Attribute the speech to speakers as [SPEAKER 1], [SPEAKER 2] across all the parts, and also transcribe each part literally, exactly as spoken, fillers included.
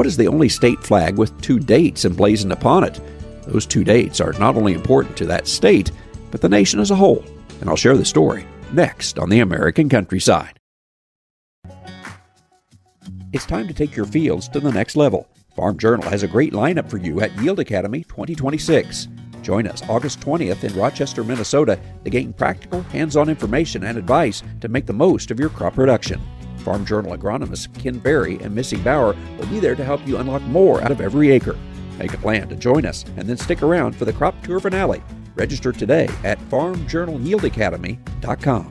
[SPEAKER 1] What is the only state flag with two dates emblazoned upon it? Those two dates are not only important to that state, but the nation as a whole. And I'll share the story next on the American Countryside. It's time to take your fields to the next level. Farm Journal has a great lineup for you at Yield Academy twenty twenty-six. Join us August twentieth in Rochester, Minnesota to gain practical, hands-on information and advice to make the most of your crop production. Farm Journal agronomists Ken Berry and Missy Bauer will be there to help you unlock more out of every acre. Make a plan to join us and then stick around for the crop tour finale. Register today at farm journal yield academy dot com.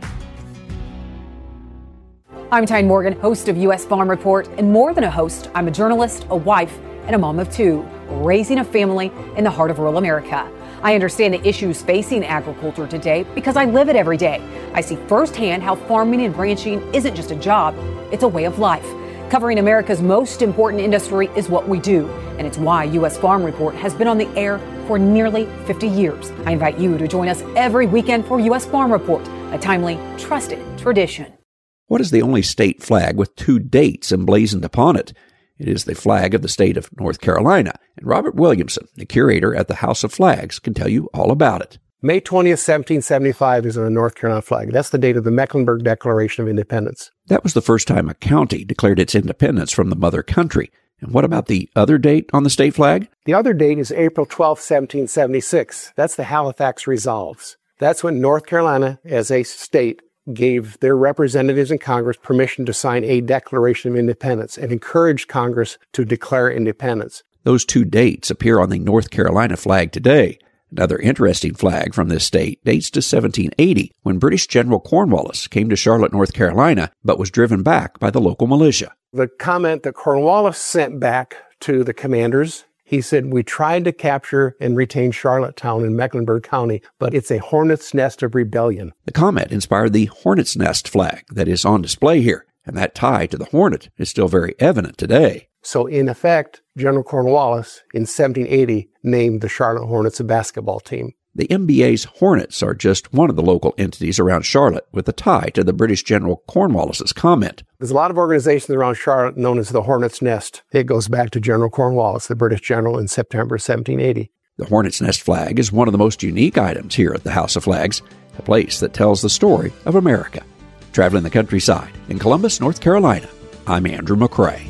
[SPEAKER 2] I'm Tyne Morgan, host of U S Farm Report, and more than a host, I'm a journalist, a wife, and a mom of two, raising a family in the heart of rural America. I understand the issues facing agriculture today because I live it every day. I see firsthand how farming and ranching isn't just a job, it's a way of life. Covering America's most important industry is what we do, and it's why U S Farm Report has been on the air for nearly fifty years. I invite you to join us every weekend for U S Farm Report, a timely, trusted tradition.
[SPEAKER 1] What is the only state flag with two dates emblazoned upon it? It is the flag of the state of North Carolina, and Robert Williamson, the curator at the House of Flags, can tell you all about it.
[SPEAKER 3] May twentieth, seventeen seventy-five is on the North Carolina flag. That's the date of the Mecklenburg Declaration of Independence.
[SPEAKER 1] That was the first time a county declared its independence from the mother country. And what about the other date on the state flag?
[SPEAKER 3] The other date is April twelfth, seventeen seventy-six. That's the Halifax Resolves. That's when North Carolina, as a state, gave their representatives in Congress permission to sign a Declaration of Independence and encouraged Congress to declare independence.
[SPEAKER 1] Those two dates appear on the North Carolina flag today. Another interesting flag from this state dates to seventeen eighty, when British General Cornwallis came to Charlotte, North Carolina, but was driven back by the local militia.
[SPEAKER 3] The comment that Cornwallis sent back to the commanders, he said, "We tried to capture and retain Charlottetown in Mecklenburg County, but it's a hornet's nest of rebellion."
[SPEAKER 1] The comment inspired the hornet's nest flag that is on display here, and that tie to the hornet is still very evident today.
[SPEAKER 3] So, in effect, General Cornwallis, in seventeen eighty, named the Charlotte Hornets a basketball team.
[SPEAKER 1] The M B A's Hornets are just one of the local entities around Charlotte with a tie to the British General Cornwallis's comment.
[SPEAKER 3] There's a lot of organizations around Charlotte known as the Hornets' Nest. It goes back to General Cornwallis, the British general, in September seventeen eighty.
[SPEAKER 1] The Hornets' Nest flag is one of the most unique items here at the House of Flags, a place that tells the story of America. Traveling the countryside in Columbus, North Carolina, I'm Andrew McCrae.